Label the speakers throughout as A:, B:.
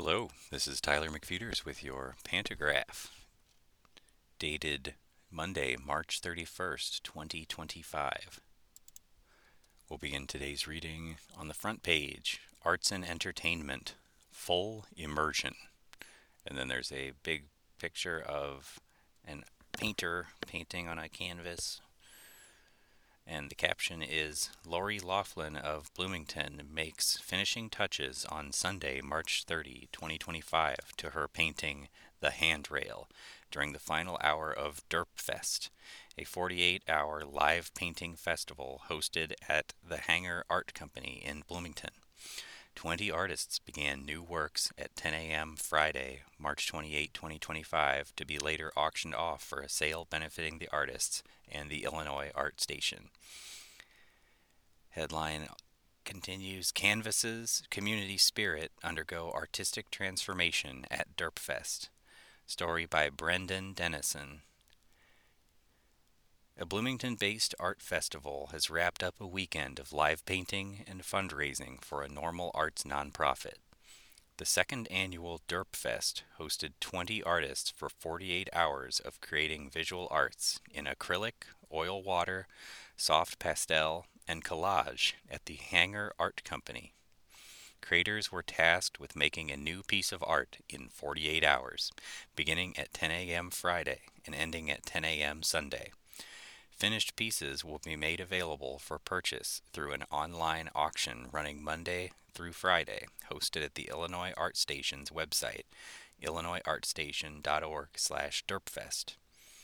A: Hello, this is Tyler McFeeters with your Pantograph, dated Monday, March 31st, 2025. We'll begin today's reading on the front page, Arts and Entertainment, Full Immersion. And then there's a big picture of an painter painting on a canvas. And the caption is Lori Laughlin of Bloomington makes finishing touches on Sunday, March 30, 2025, to her painting The Handrail during the final hour of Derpfest, a 48-hour live painting festival hosted at the Hangar Art Company in Bloomington. 20 artists began new works at 10 a.m. Friday, March 28, 2025, to be later auctioned off for a sale benefiting the artists and the Illinois Art Station. Headline continues, Canvases Community Spirit Undergo Artistic Transformation at Derpfest. Story by Brendan Dennison. A Bloomington-based art festival has wrapped up a weekend of live painting and fundraising for a normal arts nonprofit. The second annual Derpfest hosted 20 artists for 48 hours of creating visual arts in acrylic, oil water, soft pastel, and collage at the Hangar Art Company. Creators were tasked with making a new piece of art in 48 hours, beginning at 10 a.m. Friday and ending at 10 a.m. Sunday. Finished pieces will be made available for purchase through an online auction running Monday through Friday, hosted at the Illinois Art Station's website, illinoisartstation.org/derpfest.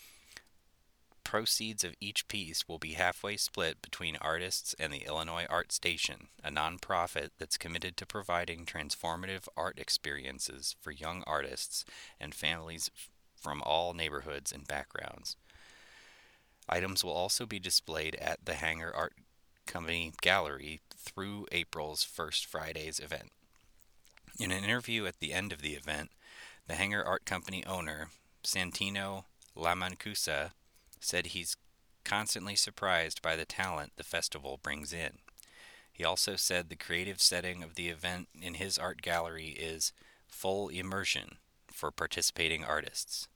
A: Proceeds of each piece will be halfway split between artists and the Illinois Art Station, a nonprofit that's committed to providing transformative art experiences for young artists and families from all neighborhoods and backgrounds. Items will also be displayed at the Hangar Art Company Gallery through April's First Fridays event. In an interview at the end of the event, the Hangar Art Company owner, Santino Lamancusa, said he's constantly surprised by the talent the festival brings in. He also said the creative setting of the event in his art gallery is full immersion for participating artists.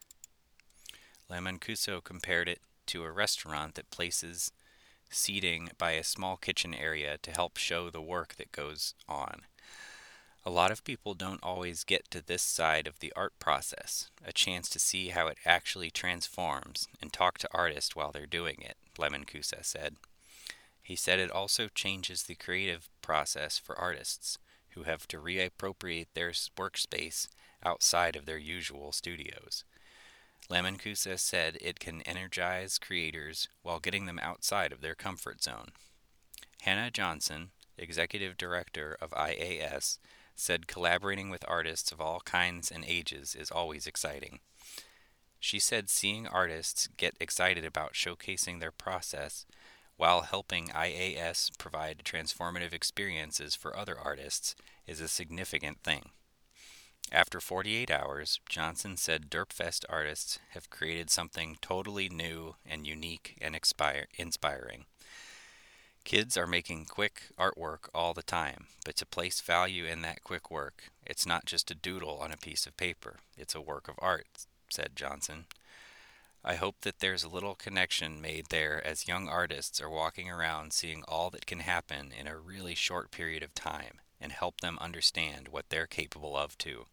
A: Lamancuso compared it to a restaurant that places seating by a small kitchen area to help show the work that goes on. A lot of people don't always get to this side of the art process, a chance to see how it actually transforms and talk to artists while they're doing it, Lamancusa said. He said it also changes the creative process for artists who have to reappropriate their workspace outside of their usual studios. Lamancusa said it can energize creators while getting them outside of their comfort zone. Hannah Johnson, executive director of IAS, said collaborating with artists of all kinds and ages is always exciting. She said seeing artists get excited about showcasing their process while helping IAS provide transformative experiences for other artists is a significant thing. After 48 hours, Johnson said Derpfest artists have created something totally new and unique and inspiring. Kids are making quick artwork all the time, but to place value in that quick work, it's not just a doodle on a piece of paper, it's a work of art, said Johnson. I hope that there's a little connection made there as young artists are walking around seeing all that can happen in a really short period of time and help them understand what they're capable of too.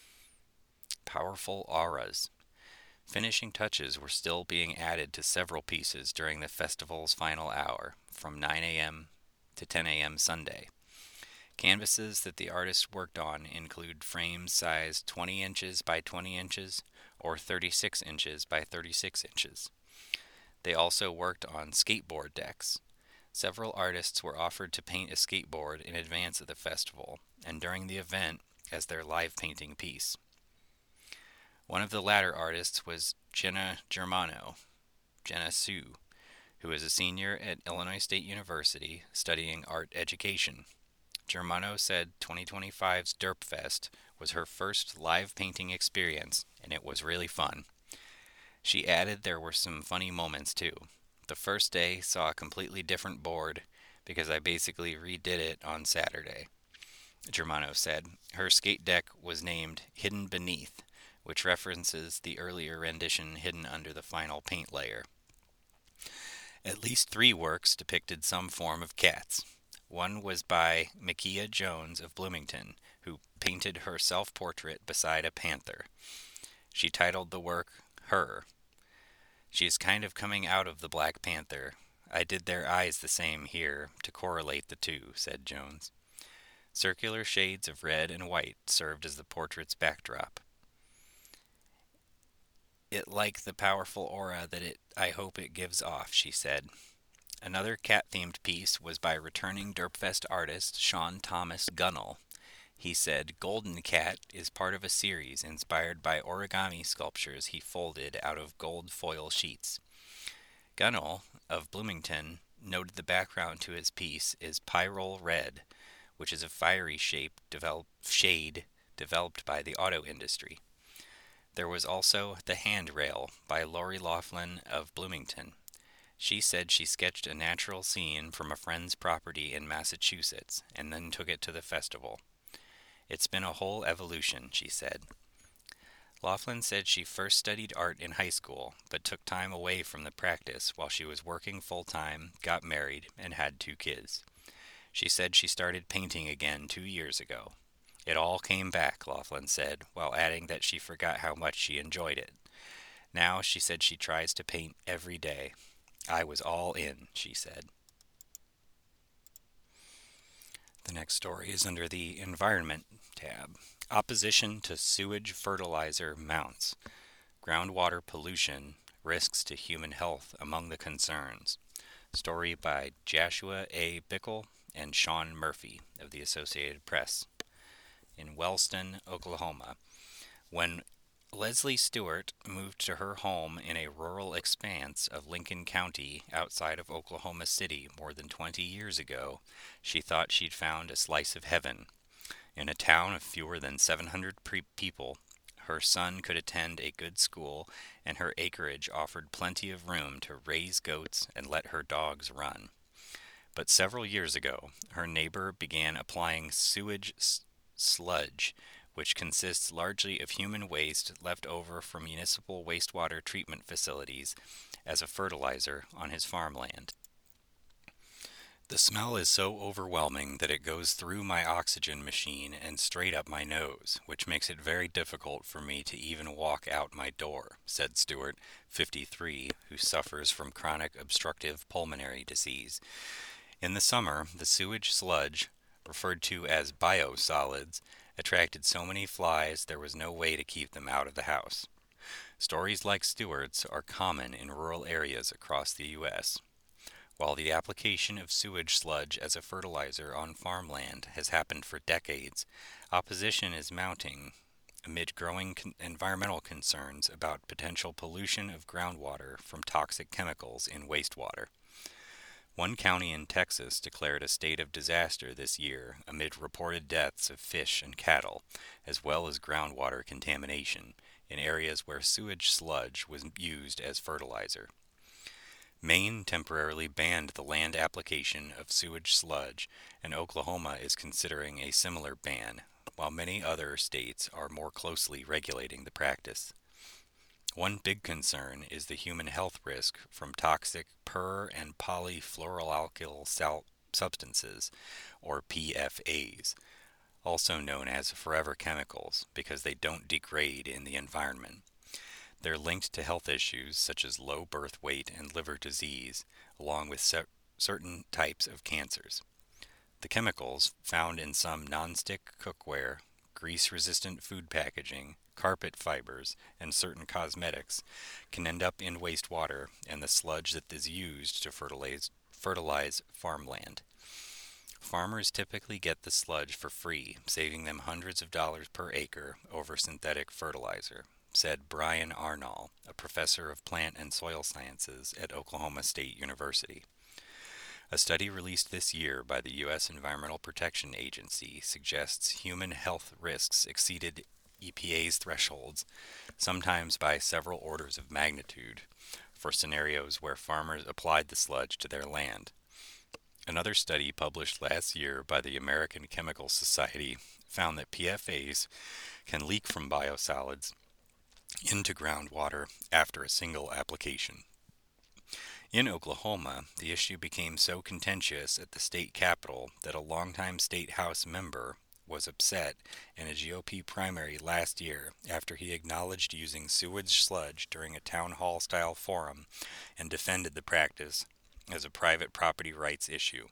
A: Powerful auras. Finishing touches were still being added to several pieces during the festival's final hour, from 9 a.m. to 10 a.m. Sunday. Canvases that the artists worked on include frames sized 20 inches by 20 inches or 36 inches by 36 inches. They also worked on skateboard decks. Several artists were offered to paint a skateboard in advance of the festival and during the event as their live painting piece. One of the latter artists was Jenna Germano, Jenna Sue, who is a senior at Illinois State University studying art education. Germano said 2025's Derpfest was her first live painting experience, and it was really fun. She added there were some funny moments too. The first day saw a completely different board because I basically redid it on Saturday. Germano said. Her skate deck was named Hidden Beneath, which references the earlier rendition hidden under the final paint layer. At least three works depicted some form of cats. One was by Micaiah Jones of Bloomington, who painted her self portrait beside a panther. She titled the work Her. She is kind of coming out of the Black Panther. I did their eyes the same here to correlate the two, said Jones. Circular shades of red and white served as the portrait's backdrop. It like the powerful aura that I hope it gives off, she said. Another cat-themed piece was by returning Derpfest artist Sean Thomas Gunnell. He said Golden Cat is part of a series inspired by origami sculptures he folded out of gold foil sheets. Gunnell of Bloomington noted the background to his piece is pyrrole red, which is a fiery shade developed by the auto industry. There was also The Handrail by Lori Laughlin of Bloomington. She said she sketched a natural scene from a friend's property in Massachusetts and then took it to the festival. It's been a whole evolution, she said. Laughlin said she first studied art in high school, but took time away from the practice while she was working full-time, got married, and had 2 kids. She said she started painting again 2 years ago. It all came back, Laughlin said, while adding that she forgot how much she enjoyed it. Now she said she tries to paint every day. I was all in, she said. The next story is under the Environment tab. Opposition to sewage fertilizer mounts. Groundwater pollution, risks to human health among the concerns. Story by Joshua A. Bickle and Sean Murphy of the Associated Press. In Wellston, Oklahoma, when Leslie Stewart moved to her home in a rural expanse of Lincoln County outside of Oklahoma City more than 20 years ago, she thought she'd found a slice of heaven. In a town of fewer than 700 people, her son could attend a good school, and her acreage offered plenty of room to raise goats and let her dogs run. But several years ago, her neighbor began applying sewage sludge, which consists largely of human waste left over from municipal wastewater treatment facilities, as a fertilizer on his farmland. The smell is so overwhelming that it goes through my oxygen machine and straight up my nose, which makes it very difficult for me to even walk out my door, said Stewart, 53, who suffers from chronic obstructive pulmonary disease. In the summer, the sewage sludge, referred to as biosolids, attracted so many flies there was no way to keep them out of the house. Stories like Stewart's are common in rural areas across the U.S. While the application of sewage sludge as a fertilizer on farmland has happened for decades, opposition is mounting amid growing environmental concerns about potential pollution of groundwater from toxic chemicals in wastewater. One county in Texas declared a state of disaster this year amid reported deaths of fish and cattle, as well as groundwater contamination, in areas where sewage sludge was used as fertilizer. Maine temporarily banned the land application of sewage sludge, and Oklahoma is considering a similar ban, while many other states are more closely regulating the practice. One big concern is the human health risk from toxic per- and polyfluoroalkyl substances, or PFAs, also known as forever chemicals, because they don't degrade in the environment. They're linked to health issues such as low birth weight and liver disease, along with certain types of cancers. The chemicals, found in some nonstick cookware, grease-resistant food packaging, carpet fibers, and certain cosmetics, can end up in wastewater and the sludge that is used to fertilize farmland. Farmers typically get the sludge for free, saving them hundreds of dollars per acre over synthetic fertilizer, said Brian Arnall, a professor of plant and soil sciences at Oklahoma State University. A study released this year by the U.S. Environmental Protection Agency suggests human health risks exceeded EPA's thresholds, sometimes by several orders of magnitude, for scenarios where farmers applied the sludge to their land. Another study published last year by the American Chemical Society found that PFAS can leak from biosolids into groundwater after a single application. In Oklahoma, the issue became so contentious at the state capitol that a longtime state house member was upset in a GOP primary last year after he acknowledged using sewage sludge during a town hall style forum and defended the practice as a private property rights issue.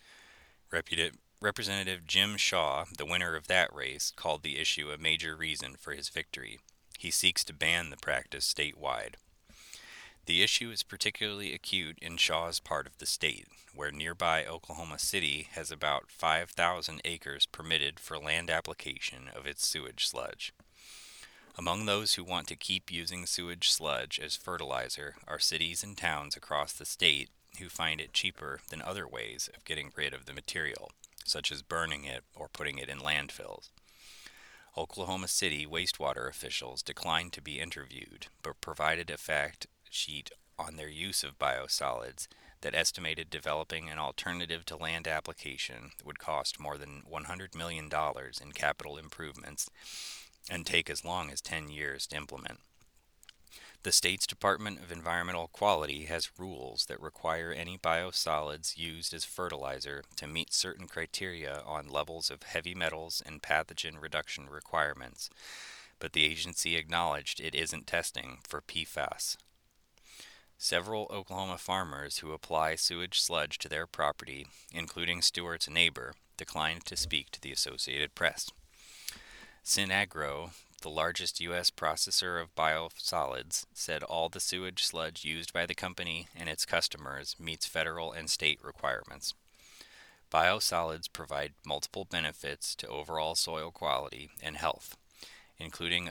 A: Representative Jim Shaw, the winner of that race, called the issue a major reason for his victory. He seeks to ban the practice statewide. The issue is particularly acute in Shaw's part of the state, where nearby Oklahoma City has about 5,000 acres permitted for land application of its sewage sludge. Among those who want to keep using sewage sludge as fertilizer are cities and towns across the state who find it cheaper than other ways of getting rid of the material, such as burning it or putting it in landfills. Oklahoma City wastewater officials declined to be interviewed, but provided a fact sheet on their use of biosolids that estimated developing an alternative to land application would cost more than $100 million in capital improvements and take as long as 10 years to implement. The state's Department of Environmental Quality has rules that require any biosolids used as fertilizer to meet certain criteria on levels of heavy metals and pathogen reduction requirements, but the agency acknowledged it isn't testing for PFAS. Several Oklahoma farmers who apply sewage sludge to their property, including Stewart's neighbor, declined to speak to the Associated Press. Sinagro, the largest U.S. processor of biosolids, said all the sewage sludge used by the company and its customers meets federal and state requirements. Biosolids provide multiple benefits to overall soil quality and health, including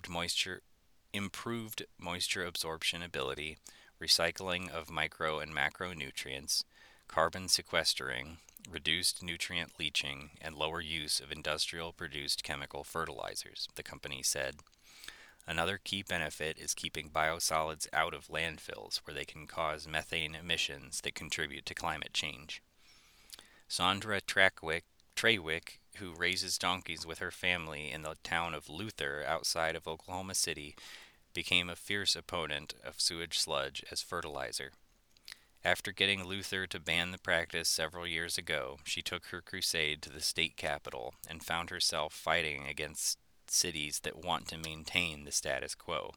A: improved moisture absorption ability, recycling of micro and macronutrients, carbon sequestering, reduced nutrient leaching, and lower use of industrial produced chemical fertilizers, the company said. Another key benefit is keeping biosolids out of landfills where they can cause methane emissions that contribute to climate change. Sandra Trawick, who raises donkeys with her family in the town of Luther outside of Oklahoma City, became a fierce opponent of sewage sludge as fertilizer. After getting Luther to ban the practice several years ago, she took her crusade to the state capitol and found herself fighting against cities that want to maintain the status quo.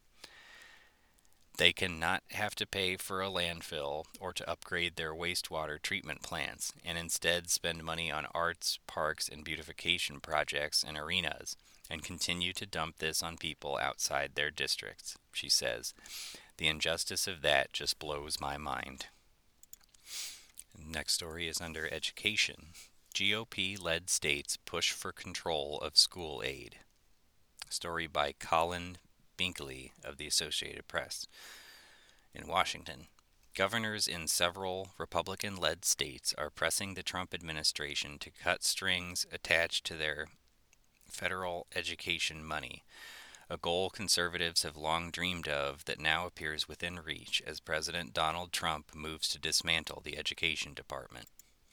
A: They cannot have to pay for a landfill or to upgrade their wastewater treatment plants, and instead spend money on arts, parks, and beautification projects and arenas, and continue to dump this on people outside their districts, she says. The injustice of that just blows my mind. Next story is under education. GOP-led states push for control of school aid. Story by Colin Binkley of the Associated Press. In Washington, governors in several Republican-led states are pressing the Trump administration to cut strings attached to their federal education money, a goal conservatives have long dreamed of that now appears within reach as President Donald Trump moves to dismantle the education department.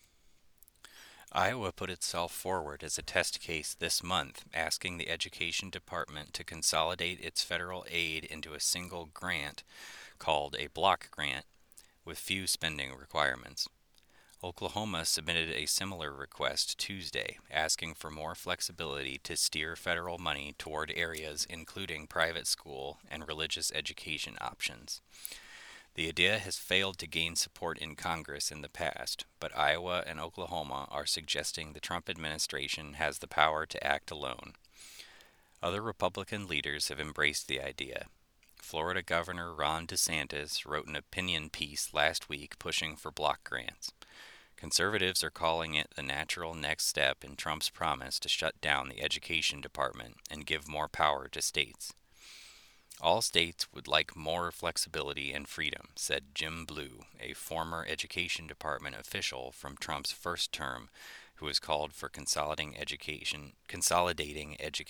A: Iowa put itself forward as a test case this month, asking the Education Department to consolidate its federal aid into a single grant called a block grant with few spending requirements. Oklahoma submitted a similar request Tuesday, asking for more flexibility to steer federal money toward areas including private school and religious education options. The idea has failed to gain support in Congress in the past, but Iowa and Oklahoma are suggesting the Trump administration has the power to act alone. Other Republican leaders have embraced the idea. Florida Governor Ron DeSantis wrote an opinion piece last week pushing for block grants. Conservatives are calling it the natural next step in Trump's promise to shut down the education department and give more power to states. All states would like more flexibility and freedom, said Jim Blue, a former education department official from Trump's first term, who has called for consolidating education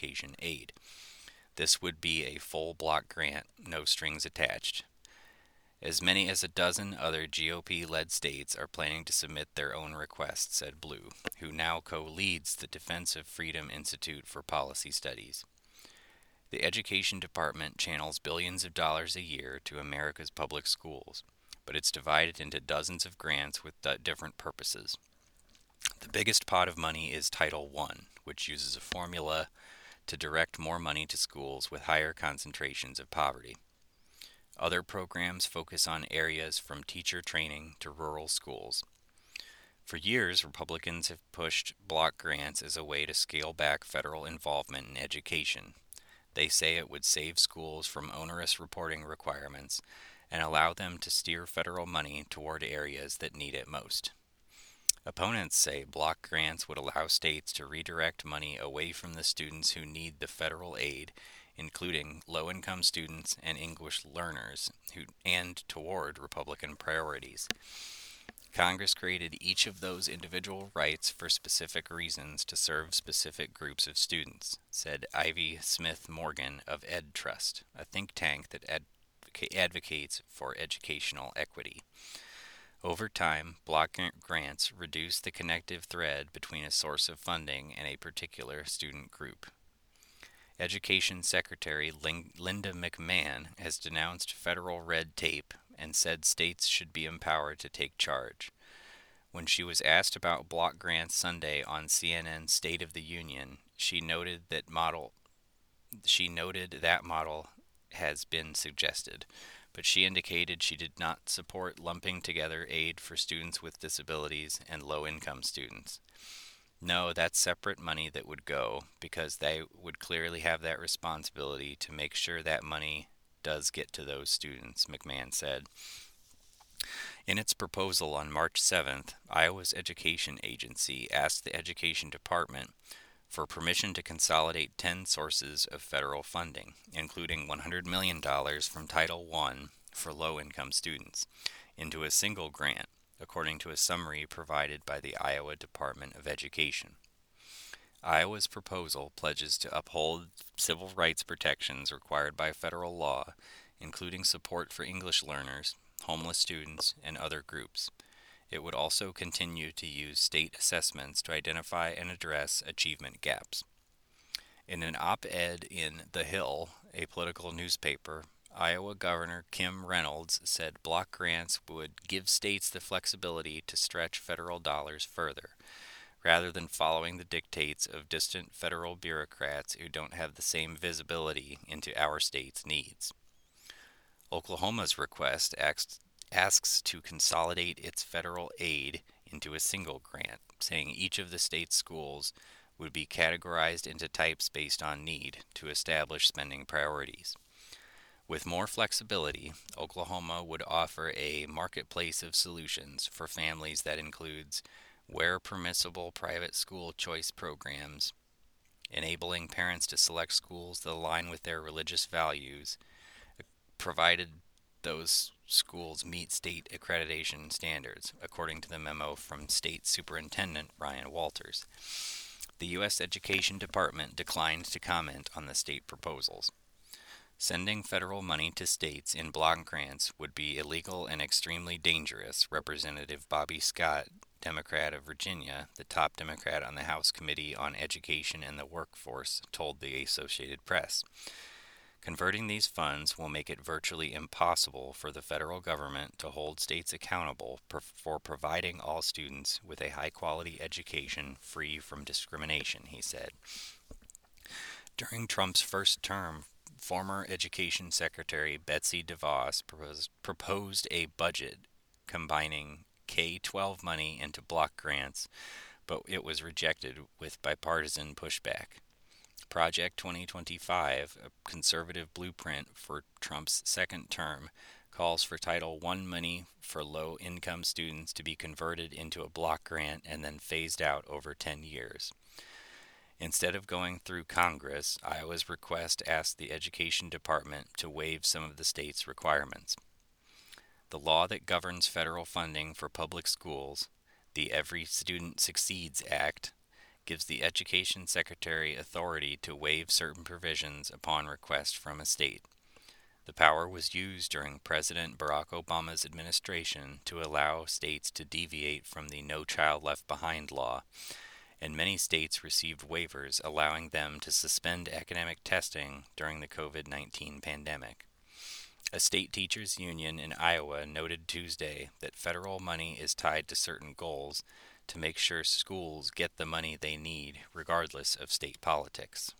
A: aid. This would be a full block grant, no strings attached. As many as a dozen other GOP-led states are planning to submit their own requests, said Blue, who now co-leads the Defense of Freedom Institute for Policy Studies. The Education Department channels billions of dollars a year to America's public schools, but it's divided into dozens of grants with different purposes. The biggest pot of money is Title I, which uses a formula to direct more money to schools with higher concentrations of poverty. Other programs focus on areas from teacher training to rural schools. For years, Republicans have pushed block grants as a way to scale back federal involvement in education. They say it would save schools from onerous reporting requirements and allow them to steer federal money toward areas that need it most. Opponents say block grants would allow states to redirect money away from the students who need the federal aid, including low-income students and English learners, and toward Republican priorities. Congress created each of those individual rights for specific reasons to serve specific groups of students, said Ivy Smith Morgan of EdTrust, a think tank that advocates for educational equity. Over time, block grants reduce the connective thread between a source of funding and a particular student group. Education Secretary Linda McMahon has denounced federal red tape and said states should be empowered to take charge. When she was asked about block grants Sunday on CNN's State of the Union, she noted that model has been suggested, but she indicated she did not support lumping together aid for students with disabilities and low-income students. No, that's separate money that would go, because they would clearly have that responsibility to make sure that money does get to those students, McMahon said. In its proposal on March 7th, Iowa's education agency asked the Education Department for permission to consolidate 10 sources of federal funding, including $100 million from Title I for low-income students, into a single grant, according to a summary provided by the Iowa Department of Education. Iowa's proposal pledges to uphold civil rights protections required by federal law, including support for English learners, homeless students, and other groups. It would also continue to use state assessments to identify and address achievement gaps. In an op-ed in The Hill, a political newspaper, Iowa Governor Kim Reynolds said block grants would give states the flexibility to stretch federal dollars further, rather than following the dictates of distant federal bureaucrats who don't have the same visibility into our state's needs. Oklahoma's request asks to consolidate its federal aid into a single grant, saying each of the state's schools would be categorized into types based on need to establish spending priorities. With more flexibility, Oklahoma would offer a marketplace of solutions for families that includes where permissible private school choice programs, enabling parents to select schools that align with their religious values, provided those schools meet state accreditation standards, according to the memo from State Superintendent Ryan Walters. The U.S. Education Department declined to comment on the state proposals. Sending federal money to states in block grants would be illegal and extremely dangerous, Representative Bobby Scott, Democrat of Virginia, the top Democrat on the House Committee on Education and the Workforce, told the Associated Press. Converting these funds will make it virtually impossible for the federal government to hold states accountable for providing all students with a high-quality education free from discrimination, he said. During Trump's first term, former Education Secretary Betsy DeVos proposed a budget combining K-12 money into block grants, but it was rejected with bipartisan pushback. Project 2025, a conservative blueprint for Trump's second term, calls for Title I money for low-income students to be converted into a block grant and then phased out over 10 years. Instead of going through Congress, Iowa's request asked the Education Department to waive some of the state's requirements. The law that governs federal funding for public schools, the Every Student Succeeds Act, gives the Education Secretary authority to waive certain provisions upon request from a state. The power was used during President Barack Obama's administration to allow states to deviate from the No Child Left Behind law, and many states received waivers allowing them to suspend academic testing during the COVID-19 pandemic. A state teachers union in Iowa noted Tuesday that federal money is tied to certain goals to make sure schools get the money they need regardless of state politics.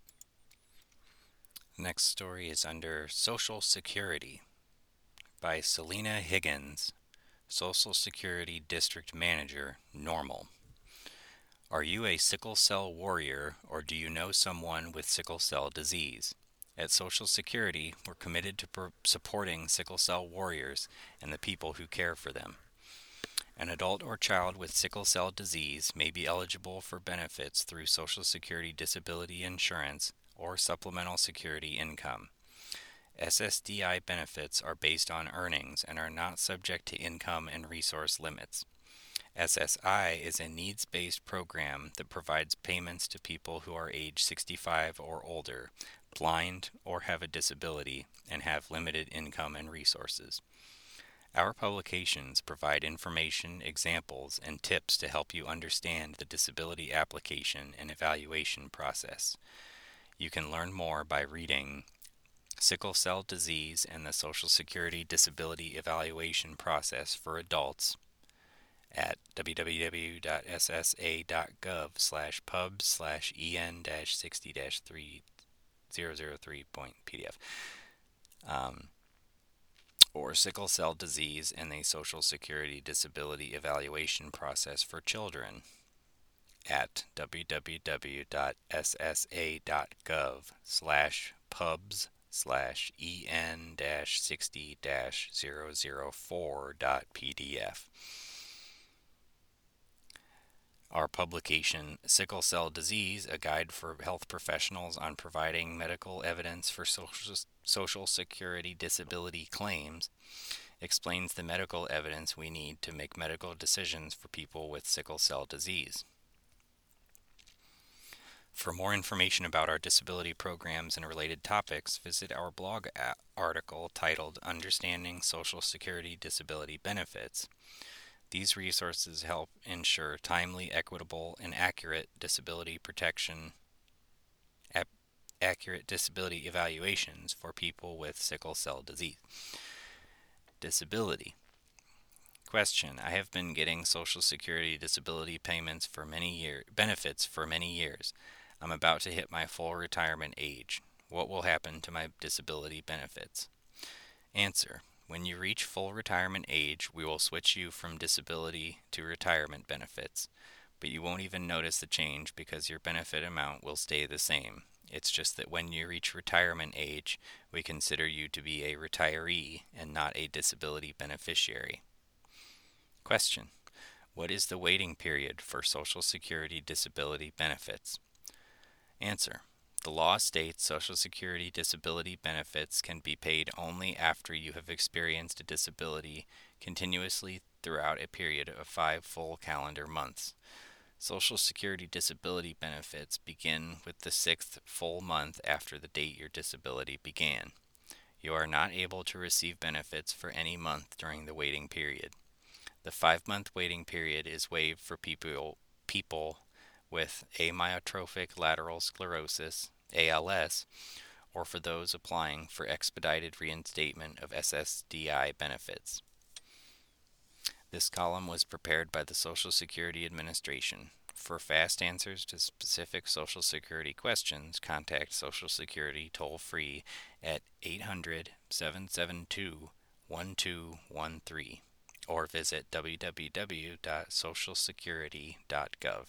A: Next story is under Social Security by Selena Higgins, Social Security District Manager, Normal. Are you a sickle cell warrior, or do you know someone with sickle cell disease? At Social Security, we're committed to supporting sickle cell warriors and the people who care for them. An adult or child with sickle cell disease may be eligible for benefits through Social Security disability insurance or supplemental security income. SSDI benefits are based on earnings and are not subject to income and resource limits. SSI is a needs-based program that provides payments to people who are age 65 or older, blind, or have a disability, and have limited income and resources. Our publications provide information, examples, and tips to help you understand the disability application and evaluation process. You can learn more by reading Sickle Cell Disease and the Social Security Disability Evaluation Process for Adults at www.ssa.gov/pub/en-60-3003.pdf. Or Sickle Cell Disease and the Social Security Disability Evaluation Process for Children at www.ssa.gov/pubs/en-60-004.pdf. Our publication, Sickle Cell Disease, A Guide for Health Professionals on Providing Medical Evidence for Social Security Disability Claims, explains the medical evidence we need to make medical decisions for people with sickle cell disease. For more information about our disability programs and related topics, visit our blog article titled Understanding Social Security Disability Benefits. These resources help ensure timely, equitable, and accurate disability evaluations for people with sickle cell disease. Disability. Question: I have been getting Social Security disability benefits for many years. I'm about to hit my full retirement age. What will happen to my disability benefits? Answer: when you reach full retirement age, we will switch you from disability to retirement benefits, but you won't even notice the change because your benefit amount will stay the same. It's just that when you reach retirement age, we consider you to be a retiree and not a disability beneficiary. Question: what is the waiting period for Social Security disability benefits? Answer: the law states Social Security disability benefits can be paid only after you have experienced a disability continuously throughout a period of 5 full calendar months. Social Security disability benefits begin with the 6th full month after the date your disability began. You are not able to receive benefits for any month during the waiting period. The 5-month waiting period is waived for people with amyotrophic lateral sclerosis, ALS, or for those applying for expedited reinstatement of SSDI benefits. This column was prepared by the Social Security Administration. For fast answers to specific Social Security questions, contact Social Security toll-free at 800-772-1213 or visit www.socialsecurity.gov.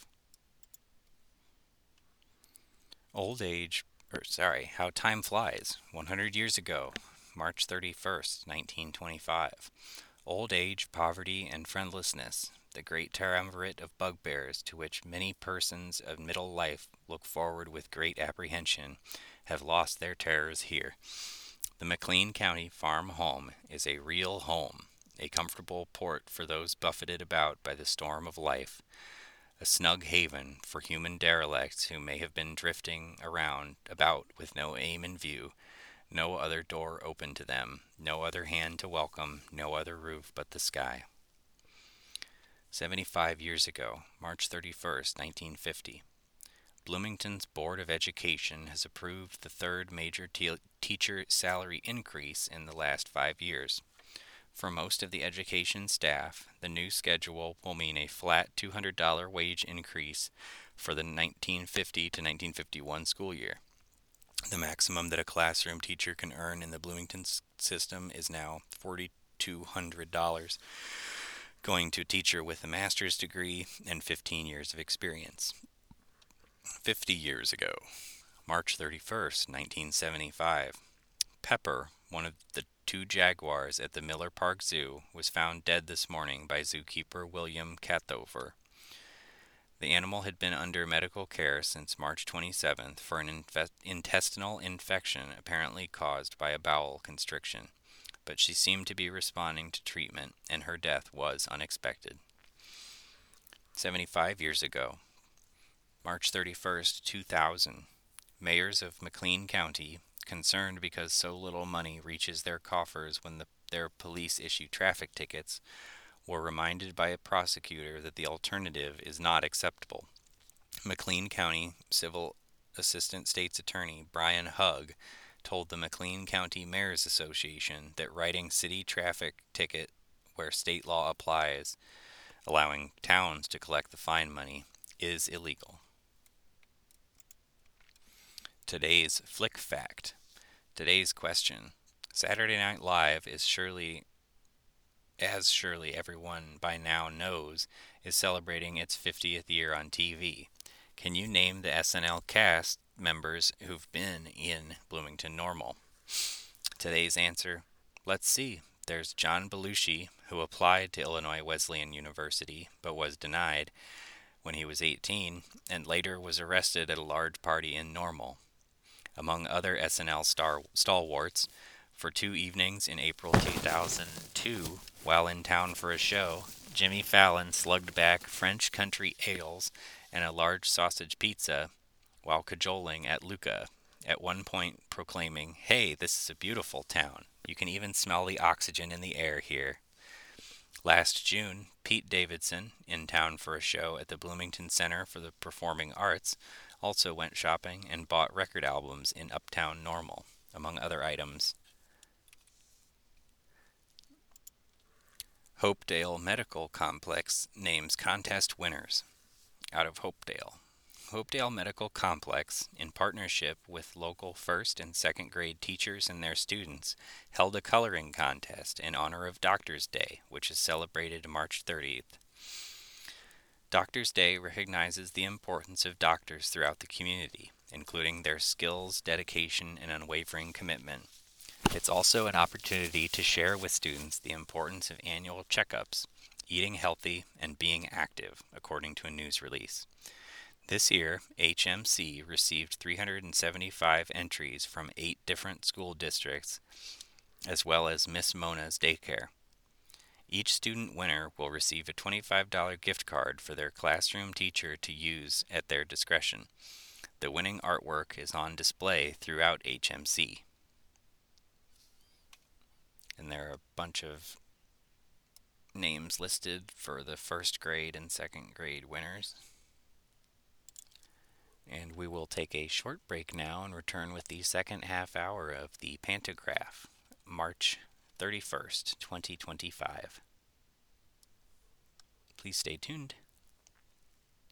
A: How Time Flies. 100 years ago, March 31st, 1925. Old age, poverty, and friendlessness, the great triumvirate of bugbears to which many persons of middle life look forward with great apprehension, have lost their terrors here. The McLean County farm home is a real home, a comfortable port for those buffeted about by the storm of life, a snug haven for human derelicts who may have been drifting about with no aim in view, No other door open to them, no other hand to welcome, no other roof but the sky. 75 years ago, March 31st, 1950, Bloomington's Board of Education has approved the third major teacher salary increase in the last 5 years. For most of the education staff, the new schedule will mean a flat $200 wage increase for the 1950 to 1951 school year. The maximum that a classroom teacher can earn in the Bloomington system is now $4,200, going to a teacher with a master's degree and 15 years of experience. 50 years ago, March 31st, 1975, Pepper, one of the two jaguars at the Miller Park Zoo, was found dead this morning by zookeeper William Cathover. The animal had been under medical care since March 27th for an intestinal infection apparently caused by a bowel constriction, but she seemed to be responding to treatment, and her death was unexpected. 75 years ago, March 31st, 2000, mayors of McLean County, concerned because so little money reaches their coffers when their police issue traffic tickets, were reminded by a prosecutor that the alternative is not acceptable. McLean County Civil Assistant State's Attorney Brian Hugg told the McLean County Mayors Association that writing city traffic ticket where state law applies, allowing towns to collect the fine money, is illegal. Today's Flick Fact. Today's question. Saturday Night Live is surely everyone by now knows, is celebrating its 50th year on TV. Can you name the SNL cast members who've been in Bloomington Normal? Today's answer, let's see. There's John Belushi, who applied to Illinois Wesleyan University but was denied when he was 18 and later was arrested at a large party in Normal. Among other SNL stalwarts, for 2 evenings in April 2002, while in town for a show, Jimmy Fallon slugged back French country ales and a large sausage pizza while cajoling at Luca, at one point proclaiming, "Hey, this is a beautiful town. You can even smell the oxygen in the air here." Last June, Pete Davidson, in town for a show at the Bloomington Center for the Performing Arts, also went shopping and bought record albums in Uptown Normal, among other items. Hopedale Medical Complex names contest winners. Out of Hopedale. Hopedale Medical Complex, in partnership with local first and second grade teachers and their students, held a coloring contest in honor of Doctors' Day, which is celebrated March 30th. Doctors' Day recognizes the importance of doctors throughout the community, including their skills, dedication, and unwavering commitment. It's also an opportunity to share with students the importance of annual checkups, eating healthy, and being active, according to a news release. This year, HMC received 375 entries from 8 different school districts, as well as Miss Mona's daycare. Each student winner will receive a $25 gift card for their classroom teacher to use at their discretion. The winning artwork is on display throughout HMC. And there are a bunch of names listed for the first grade and second grade winners. And we will take a short break now and return with the second half hour of the Pantograph, March 31st, 2025. Please stay tuned.